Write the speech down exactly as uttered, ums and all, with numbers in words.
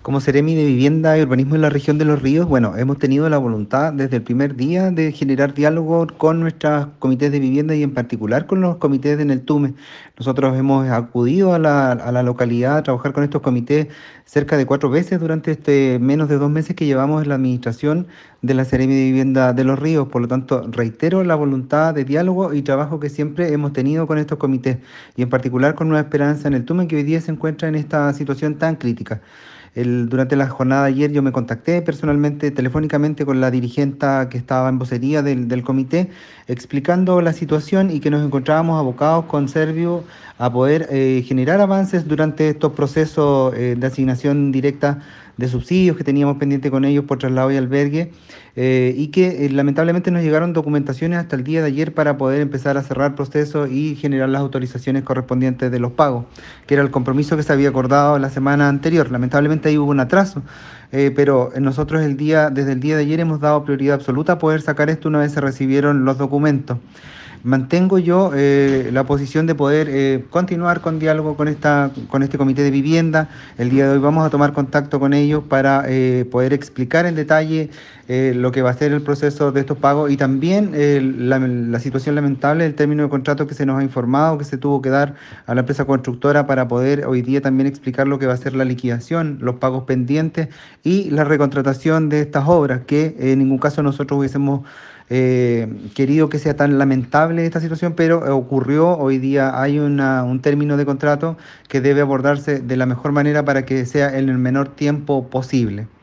Como Seremi de Vivienda y Urbanismo en la región de Los Ríos, bueno, hemos tenido la voluntad desde el primer día de generar diálogo con nuestros comités de vivienda y en particular con los comités de Neltume. Nosotros hemos acudido a la, a la localidad a trabajar con estos comités cerca de cuatro veces durante este menos de dos meses que llevamos en la administración de la Seremi de Vivienda de Los Ríos. Por lo tanto, reitero la voluntad de diálogo y trabajo que siempre hemos tenido con estos comités y en particular con Nueva Esperanza en el Tume, que hoy día se encuentra en esta situación tan crítica. El, durante la jornada de ayer yo me contacté personalmente, telefónicamente con la dirigenta que estaba en vocería del, del comité, explicando la situación y que nos encontrábamos abocados con Servio a poder eh, generar avances durante estos procesos eh, de asignación directa de subsidios que teníamos pendiente con ellos por traslado y albergue, eh, y que eh, lamentablemente nos llegaron documentaciones hasta el día de ayer para poder empezar a cerrar procesos y generar las autorizaciones correspondientes de los pagos, que era el compromiso que se había acordado la semana anterior. Lamentablemente ahí hubo un atraso, eh, pero nosotros el día, desde el día de ayer hemos dado prioridad absoluta a poder sacar esto una vez se recibieron los documentos. Mantengo yo eh, la posición de poder eh, continuar con diálogo con, esta, con este comité de vivienda. El día de hoy vamos a tomar contacto con ellos para eh, poder explicar en detalle eh, lo que va a ser el proceso de estos pagos y también eh, la, la situación lamentable del término de contrato que se nos ha informado que se tuvo que dar a la empresa constructora para poder hoy día también explicar lo que va a ser la liquidación, los pagos pendientes y la recontratación de estas obras que eh, en ningún caso nosotros hubiésemos eh, querido que sea tan lamentable esta situación, pero eh, ocurrió, hoy día hay una, un término de contrato que debe abordarse de la mejor manera para que sea en el menor tiempo posible.